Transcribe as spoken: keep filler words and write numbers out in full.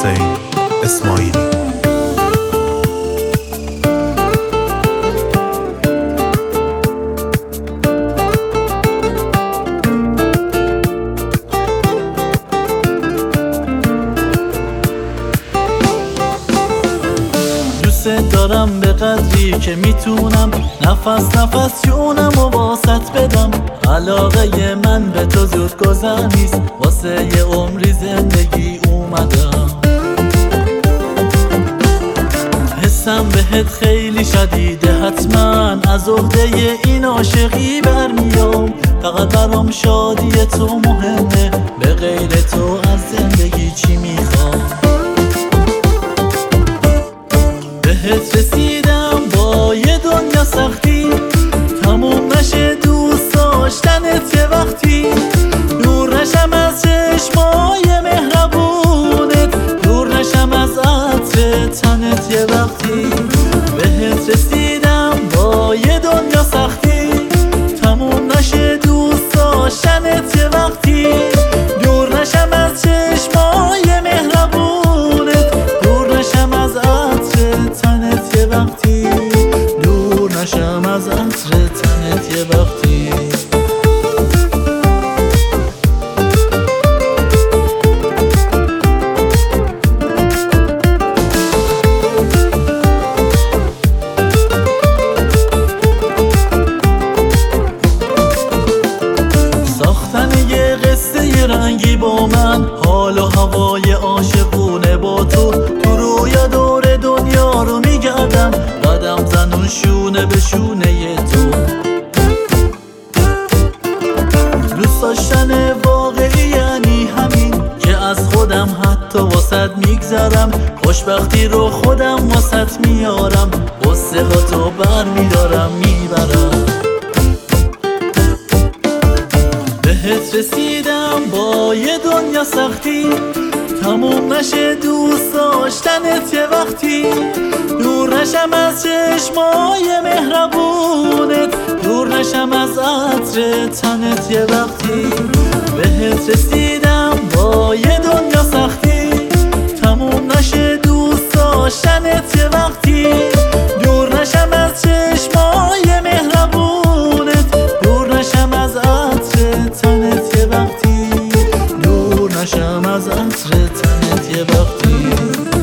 حسین اسماعیلی. دوست دارم به قدری که میتونم نفس نفس جونم و واسط بدم. علاقه من به تو زود گذر نیست، واسه یه عمری زندگی اومدم. حسم بهت خیلی شدیده، حتما از عهده این عاشقی برمیام. فقط برام شادی تو مهمه، به غیر تو از زندگی چی میخوام؟ بهت رسیدم با یه دنیا سختی، تموم نشه دوست داشتنت یه وقتی. دور نشم از چشمای مهربونت، دور نشم از عطر تنت یه وقتی. بهت رسیدم با یه دنیا سختی، تموم نشه دوست داشتنت یه وقتی. دور نشم از چشمای مهربونت، دور نشم از عطر تنت یه وقتی. دور نشم از عطر تنت یه وقتی. ساختن یه قصه رنگی با من، حال و هوای عاشقونه با تو. تو رویا دور دنیا رو میگردم، قدم زنون شونه به شونه تو. دوست داشتن واقعی یعنی همین که از خودم حتی واسط میگذرم. خوشبختی رو خودم واسط میارم، قصه ها تو بر میدارم میبرم. بهت رسیدم با یه دنیا سختی، تموم نشه دوست داشتنت یه وقتی. دور نشم از چشمای مهربونت، دور نشم از عطر تنت یه وقتی. بهت رسیدم با یه دنیا سختی، تموم نشه دوست داشتنت یه وقتی. دور نشم از چشمای مهربونت، دور نشم از عطر تنت یه وقتی. دور نشم از عطر تنت یه وقتی.